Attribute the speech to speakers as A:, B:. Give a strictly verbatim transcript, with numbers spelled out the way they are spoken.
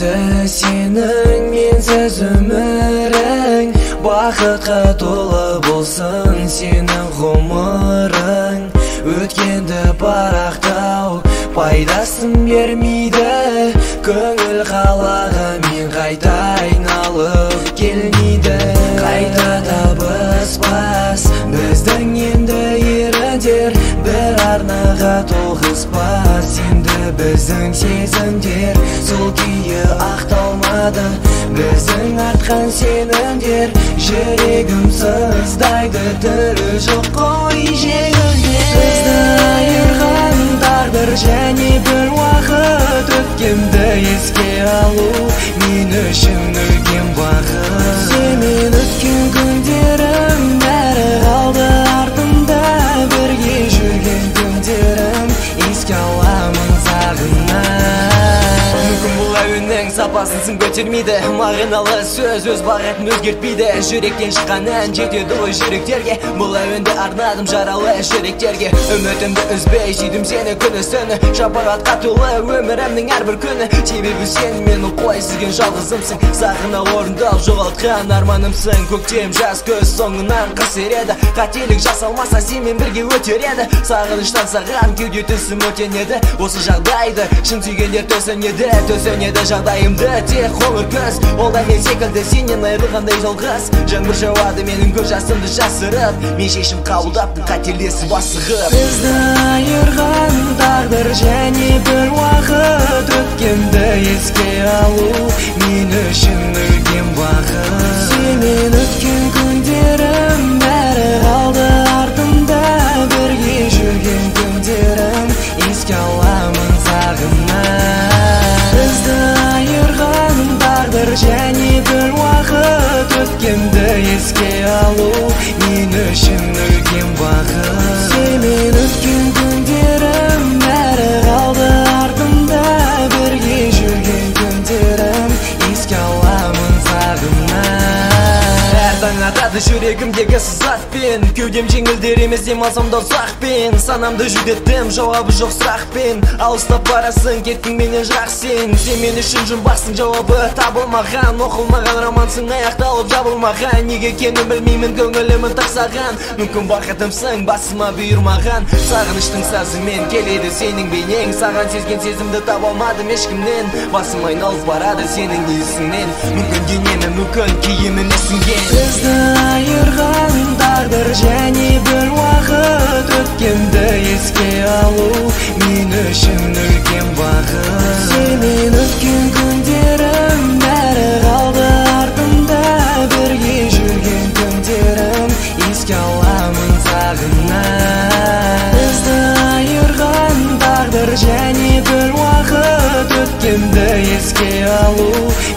A: Келмейді сенің менсіз өмірің, бақытқа толы болсын сенің ғұмырың. Өткенді парақтау пайдасын бермейді, көңіл қалаға мен қайта айналып келмейді. Қайта табыспас біздің енді еріндер, бір арнаға тоғыспас енді біздің сезімдер. Сол күйі ақталмады біздің артқан сенімдер, жүрегім сыздайды, түрі жоқ қой жеңілген. Бізді айырған тағдыр және бір уақыт, өткенді еске алу мен үшін үлкен бақыт. Сенімен өткен күндерім бәрі қалды артымда, бірге жүрген күндерім еске аламын сағынып. Мүмкін бұл әуеннің сапасын сын көтермейді, мағыналы сөз өз бағытын өзгертпейді. Жүректен шыққан ән жетеді ғой жүректерге, бұл әуенді арнадым жаралы жүректерге. Үмітімді үзбей сүйдім сені күні түні, шапағатқа толы өмірімнің әрбір күні. Себебі сен менің құлай сүрген жалғызымсың, сағына орындап жоғалтқан арманымсың. Көктем жаз көз соңынан қыс ереді, қателік жасалмаса сенмен бірге өтер еді. Сағыныштан саған кеуде түсім өтенеді, осы жағдайды шын сүйгендер төсенеді. Төсенеді жағдайымды тек қоңыр көз, ол да мен секілді сенен айырылғандай жалғыз. Жаңбыр жауады менің көз жасымды жасырып, мен шешім қабылдаптың қателесіп асығып. Бізді айырған тағдыр және бір уақыт, өткенді еске алу мен үшін үлкен бақыт. Сенімен өткен күндерім бәрі қалды артымда, бірге жүрген күндерім еске аламын сағынып. Бізді айырған тағдыр және бір уақыт, өткенді еске алу мен үшін үлкен бақыт. Сенімен өткен күндерім бәрі қалды артымда, бірге жүрген күндерім еске аламын сағынып. Әр таң атады жүрегімдегі сызатпен, кеудем жеңілдер емес демалсам да ұзақпен. Санамды жүдеттім жауабы жоқ сұрақпен, алыстап барасың кеттің менен жырақ сен. Сен мен үшін жұмбақсың, жауабы табылмаған, оқылмаған романсың аяқталып жабылмаған. Неге екенін білмеймін, көңілімін тақсаған. Мүмкін бақытымсың басыма бұйырмаған, сағыныштың сазымен келеді сенің бейнең. Саған сезген сезімді таба алмадым ешкімнен, басым айналып барады сенің есіңнен. Мүмкін денемі, мүмкін киімім ісінген. Бізді айырған тағдыр және бір уақыт, өткенді еске алу мен үшін үлкен бақыт. Сенімен өткен күндерім бәрі қалды артымда, бірге жүрген күндерім еске аламын сағынып. Бізді айырған тағдыр және бір уақыт, өткенді еске алу